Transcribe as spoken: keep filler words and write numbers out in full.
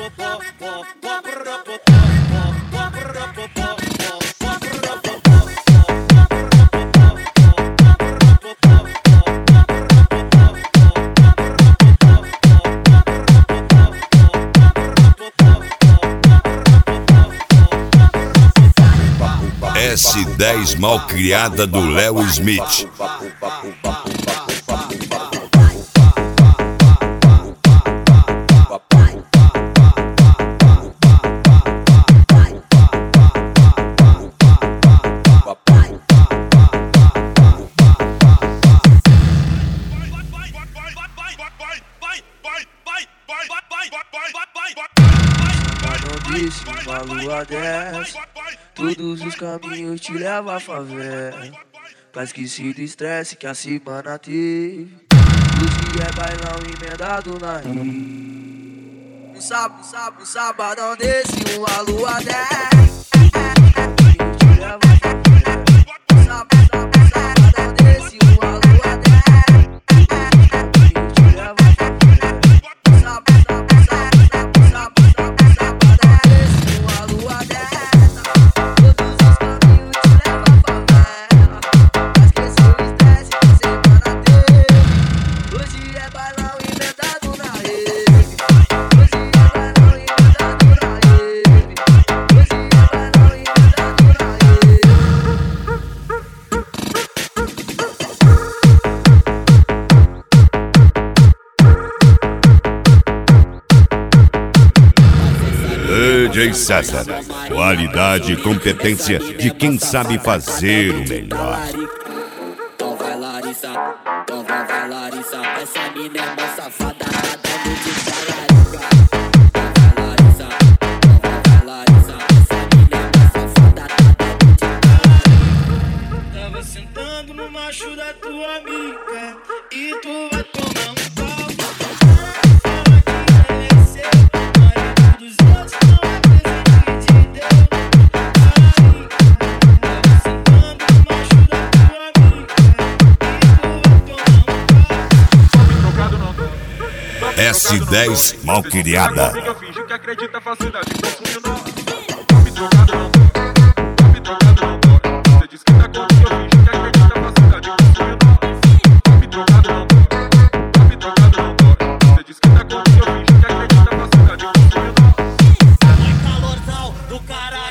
S dez Malcriada do Léo Smith. Uma lua dessa, todos os caminhos te levam à favela. Pra esquecer do estresse que a semana teve. Hoje é bailão emendado na rio. Um sábado, um sábado, um sabadão desse, uma lua dessa. Te leva à favela. Um sábado, sábado, sabadão desse, uma lua dessa. Te leva à favela. Um sábado, sábado, sábado, sábado, sábado, sabadão desse, uma lua dessa. Todos os caminhos te levam à favela. Pra esquecer o estresse que a semana teve. Hoje é bailão emendado na rede. Hoje é bailão emendado na rede. Hoje é bailão emendado na rede. D J César, qualidade e competência de quem sabe fazer o melhor. Então vai Larissa, então vai, vai Larissa. Essa mina é mais safada, nada no de talarica. Então vai Larissa, então vai, vai Larissa. Essa mina é mais safada, nada no de talarica. Tava sentando no macho da tua amiga e tu vai tomar um pau. Fala que ele é seu, marido dos outros não é presente de Deus. Tava sentando no macho da tua amiga e tu vai tomar um pau. S dez Malcriada. Finge que acredita, facilidade, confunde o nome.